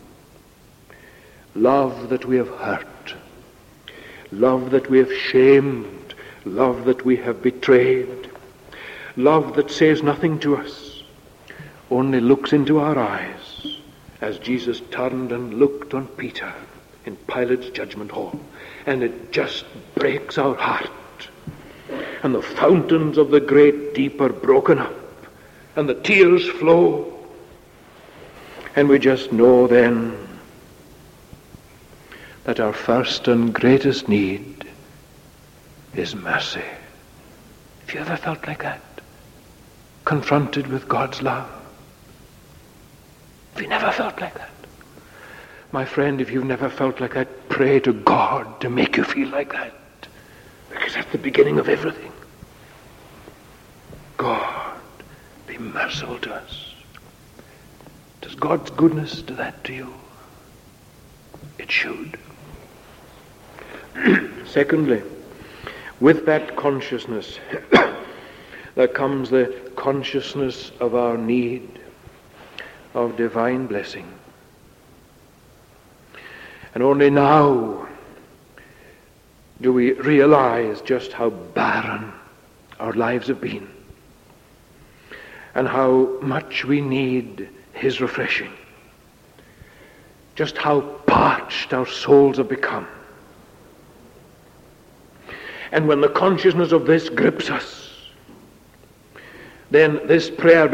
Love that we have hurt. Love that we have shamed. Love that we have betrayed. Love that says nothing to us, only looks into our eyes, as Jesus turned and looked on Peter in Pilate's judgment hall. And it just breaks our heart. and the fountains of the great deep are broken up, and the tears flow. And we just know then that our first and greatest need is mercy. Have you ever felt like that? Confronted with God's love? Have you never felt like that? My friend, if you've never felt like that, pray to God to make you feel like that. Because that's the beginning of everything. God, be merciful to us. Does God's goodness do that to you? It should. Secondly, with that consciousness, there comes the consciousness of our need of divine blessing. And only now do we realize just how barren our lives have been and how much we need His refreshing. Just how parched our souls have become. And when the consciousness of this grips us, then this prayer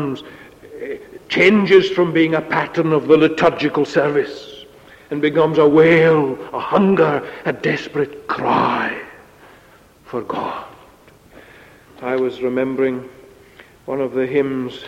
changes from being a pattern of the liturgical service and becomes a wail, a hunger, a desperate cry for God. I was remembering one of the hymns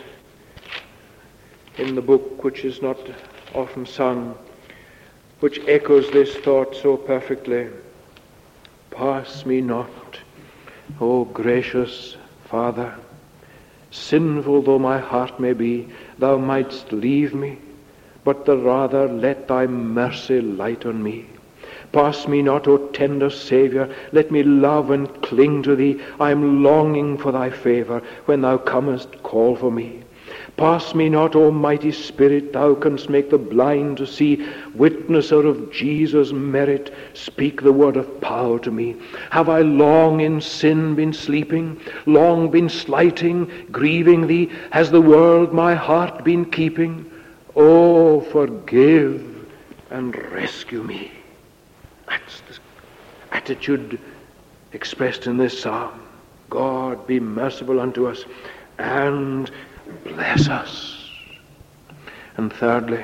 in the book, which is not often sung, which echoes this thought so perfectly. Pass me not, O gracious Father, sinful though my heart may be, thou mightst leave me, but the rather let thy mercy light on me. Pass me not, O tender Saviour, let me love and cling to thee. I am longing for thy favour, when thou comest, call for me. Pass me not, O mighty Spirit, thou canst make the blind to see. Witnesser of Jesus' merit, speak the word of power to me. Have I long in sin been sleeping, long been slighting, grieving thee? Has the world my heart been keeping? Oh, forgive and rescue me. That's the attitude expressed in this psalm. God, be merciful unto us and bless us. And thirdly,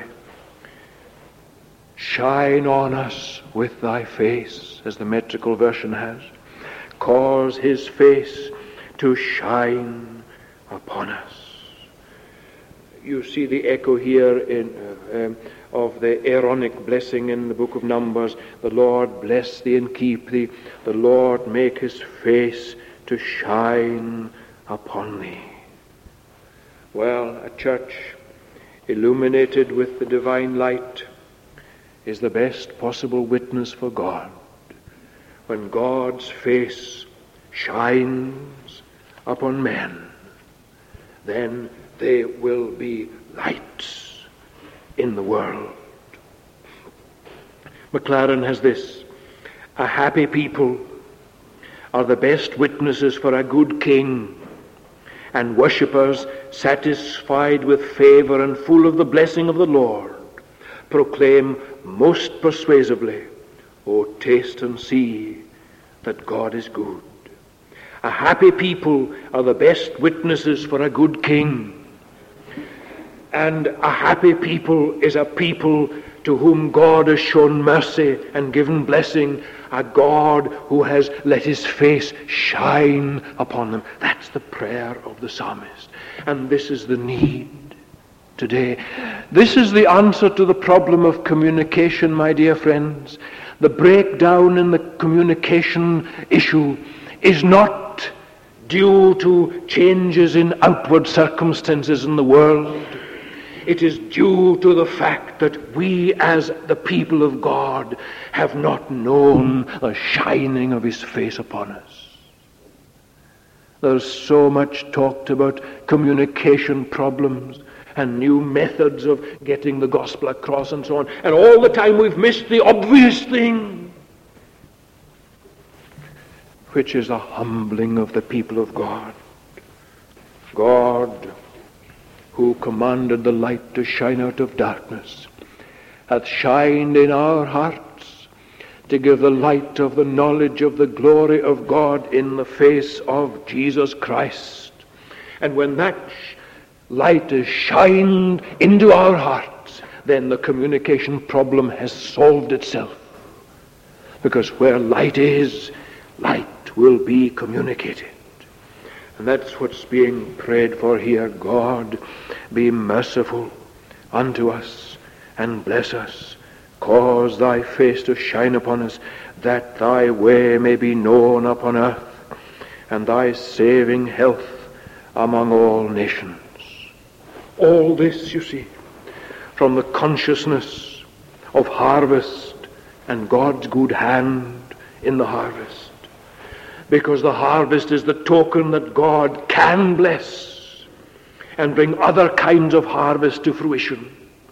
shine on us with thy face, as the metrical version has. Cause his face to shine upon us. You see the echo here of the Aaronic blessing in the book of Numbers. The Lord bless thee and keep thee. The Lord make his face to shine upon thee. Well, a church illuminated with the divine light is the best possible witness for God. When God's face shines upon men, then they will be lights in the world. Maclaren has this: a happy people are the best witnesses for a good king, and worshippers satisfied with favour and full of the blessing of the Lord proclaim most persuasively, O taste and see that God is good. A happy people are the best witnesses for a good king, and a happy people is a people to whom God has shown mercy and given blessing, a God who has let his face shine upon them. That's the prayer of the psalmist. And this is the need today. This is the answer to the problem of communication, my dear friends. The breakdown in the communication issue is not due to changes in outward circumstances in the world. It is due to the fact that we as the people of God have not known the shining of his face upon us. There's so much talked about communication problems and new methods of getting the gospel across and so on. And all the time we've missed the obvious thing, which is a humbling of the people of God. God, who commanded the light to shine out of darkness, hath shined in our hearts to give the light of the knowledge of the glory of God in the face of Jesus Christ. And when that light is shined into our hearts, then the communication problem has solved itself. Because where light is, light will be communicated. And that's what's being prayed for here. God, be merciful unto us and bless us. Cause thy face to shine upon us, that thy way may be known upon earth, and thy saving health among all nations. All this, you see, from the consciousness of harvest and God's good hand in the harvest. Because the harvest is the token that God can bless and bring other kinds of harvest to fruition.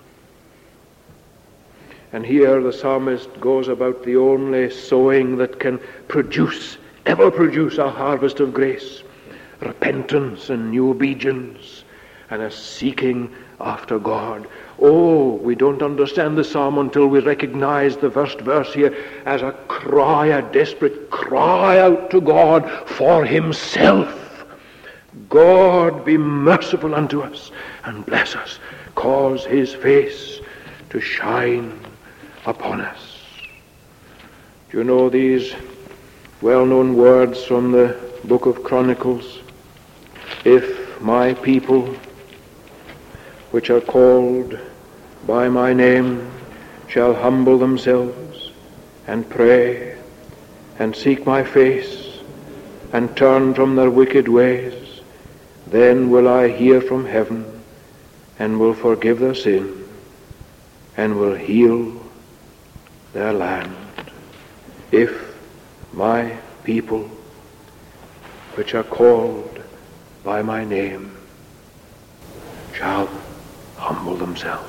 And here the psalmist goes about the only sowing that can ever produce a harvest of grace, repentance and new obedience, and a seeking after God. Oh, we don't understand the psalm until we recognize the first verse here as a cry, a desperate cry out to God for himself. God, be merciful unto us and bless us. Cause his face to shine upon us. Do you know these well-known words from the book of Chronicles? If my people, which are called by my name, shall humble themselves and pray and seek my face and turn from their wicked ways, then will I hear from heaven and will forgive their sin and will heal their land. If my people, which are called by my name, shall humble themselves.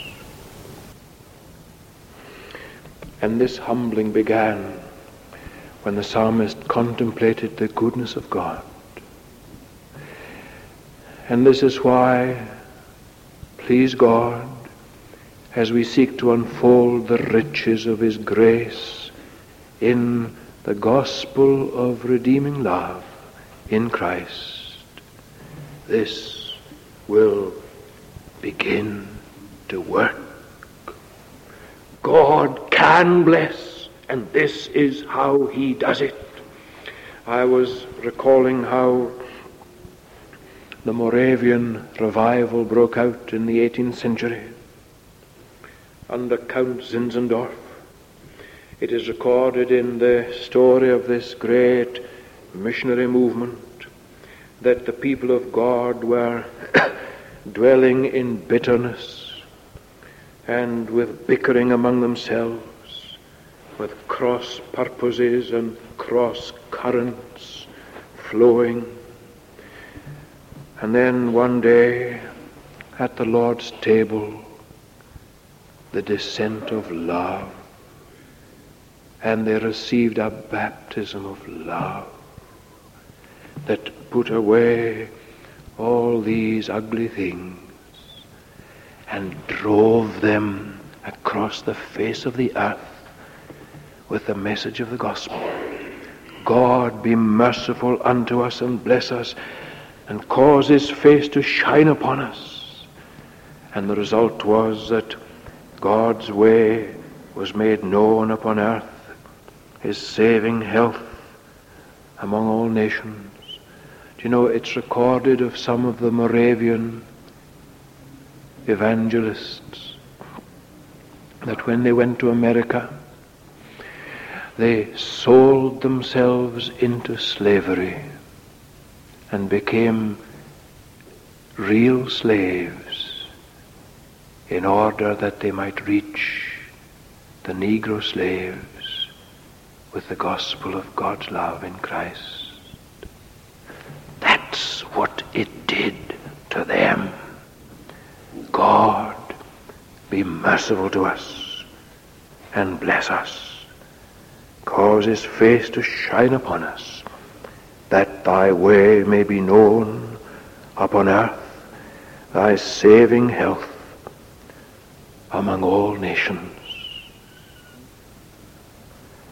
And this humbling began when the psalmist contemplated the goodness of God. And this is why, please God, as we seek to unfold the riches of his grace in the gospel of redeeming love in Christ, this will begin to work. God can bless, and this is how he does it. I was recalling how the Moravian revival broke out in the 18th century under Count Zinzendorf. It is recorded in the story of this great missionary movement that the people of God were dwelling in bitterness and with bickering among themselves, with cross purposes and cross currents flowing. And then one day at the Lord's table, the descent of love, and they received a baptism of love that put away all these ugly things and drove them across the face of the earth with the message of the gospel. God, be merciful unto us and bless us and cause his face to shine upon us. And the result was that God's way was made known upon earth, his saving health among all nations. Do you know, it's recorded of some of the Moravian evangelists that when they went to America, they sold themselves into slavery and became real slaves in order that they might reach the Negro slaves with the gospel of God's love in Christ. That's what it did to them. God, be merciful to us and bless us. Cause his face to shine upon us, that thy way may be known upon earth, thy saving health among all nations.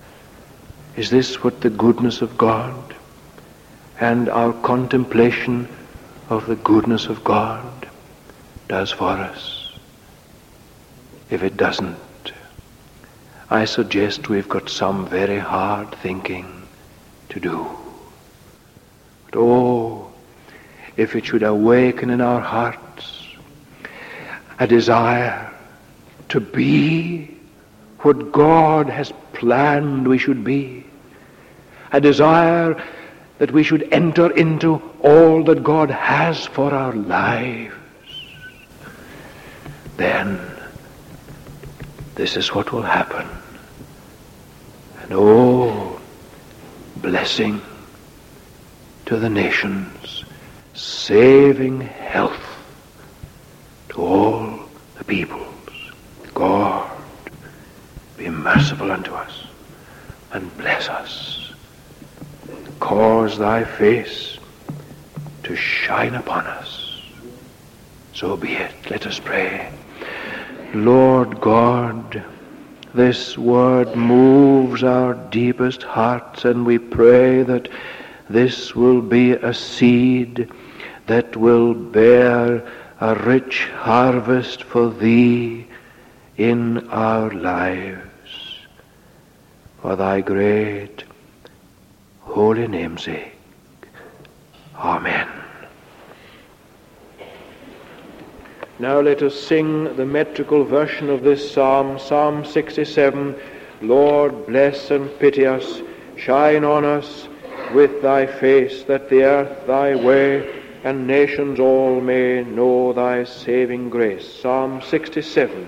Is this what the goodness of God and our contemplation of the goodness of God does for us? If it doesn't, I suggest we've got some very hard thinking to do. But oh, if it should awaken in our hearts a desire to be what God has planned we should be, a desire that we should enter into all that God has for our lives, then this is what will happen. And oh, blessing to the nations, saving health to all the peoples. God, be merciful unto us and bless us. Cause thy face to shine upon us. So be it. Let us pray. Lord God, this word moves our deepest hearts, and we pray that this will be a seed that will bear a rich harvest for thee in our lives. For thy great holy name's sake. Amen. Now let us sing the metrical version of this psalm, Psalm 67. Lord, bless and pity us, shine on us with thy face, that the earth thy way, and nations all may know thy saving grace. Psalm 67.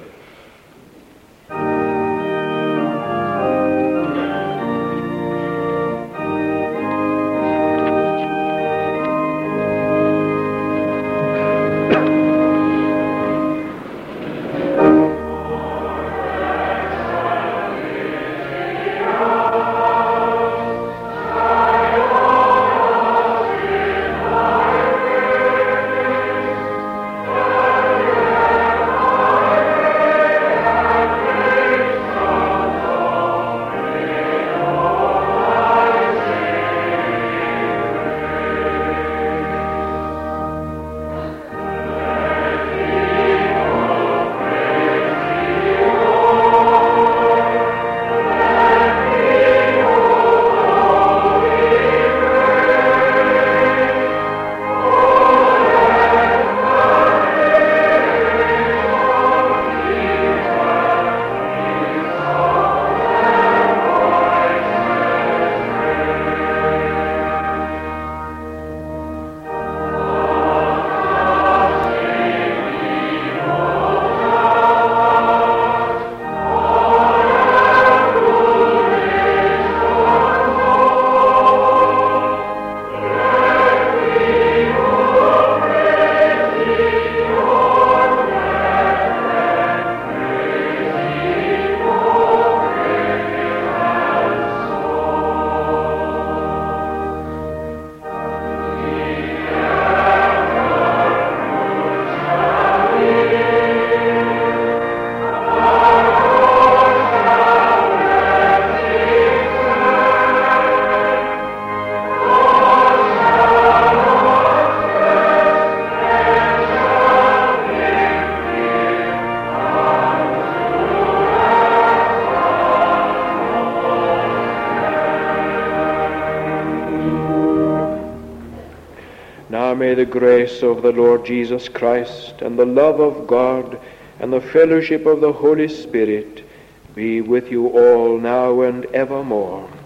May the grace of the Lord Jesus Christ and the love of God and the fellowship of the Holy Spirit be with you all now and evermore.